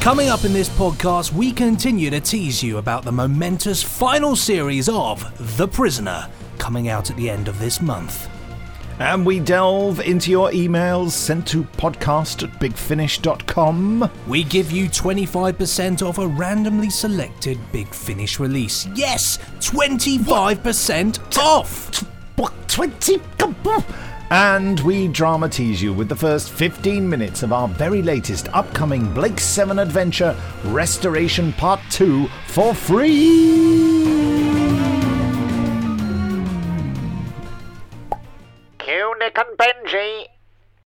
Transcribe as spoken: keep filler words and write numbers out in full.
Coming up in this podcast, we continue to tease you about the momentous final series of The Prisoner, coming out at the end of this month. And we delve into your emails sent to podcast at big finish dot com. We give you twenty-five percent off a randomly selected Big Finish release. Yes, twenty-five percent off! What? twenty? And we drama tease you with the first fifteen minutes of our very latest upcoming Blake seven adventure, Restoration Part two, for free!